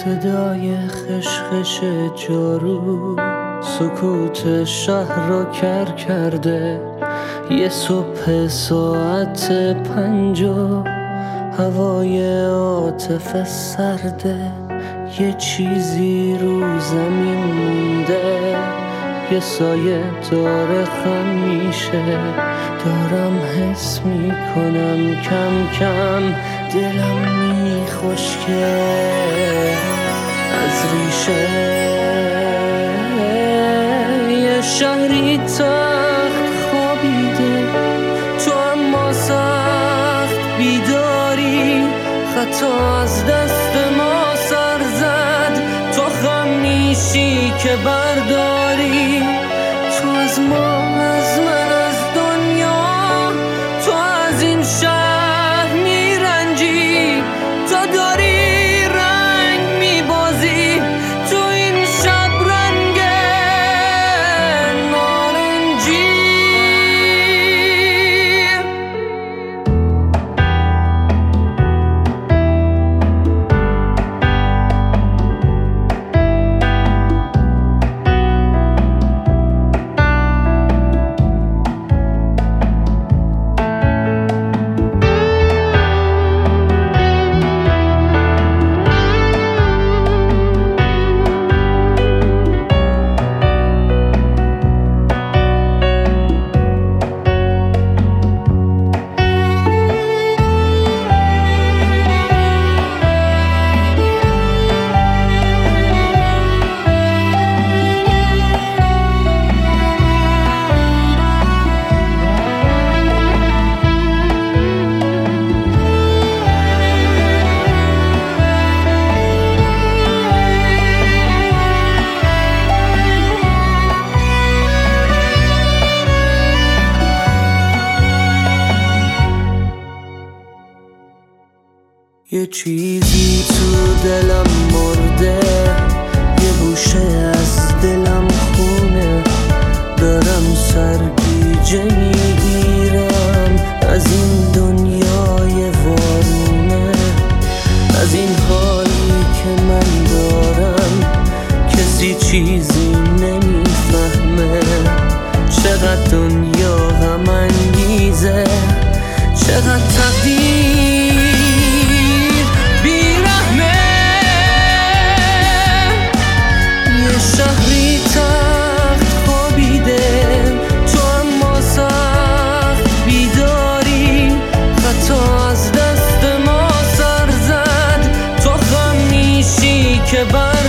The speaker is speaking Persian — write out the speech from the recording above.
صدای خشخش جارو سکوت شهر را کر کرده. یه صبح ساعت 5 هوای عاطفه سرده. یه چیزی رو زمین مونده، یه سایه داره خم میشه. دارم حس میکنم کم کم دلم میخشکه از ریشه. یه شهری تخت خوابیده، تو اما سخت بیداری. خطا از دست ما سر زد، تو خم میشی که برداری. تو از ما، از من، از دنیا، تو از این شهر میرنجی. تو داری رنگ میبازی تو این شب رنگ نارنجی. یه چیزی تو دلم مرده، یه گوشه از دلم خونه. دارم سرگیجه میگیرم از این دنیای وارونه. از این حالی که من دارم کسی چیزی نمیفهمه. چقدر دنیا غم انگیزه، چقدر تقدیر شهری تخت خوابیده، تو اما سخت بیداری. خطا از دست ما سر زد، تو خم میشی که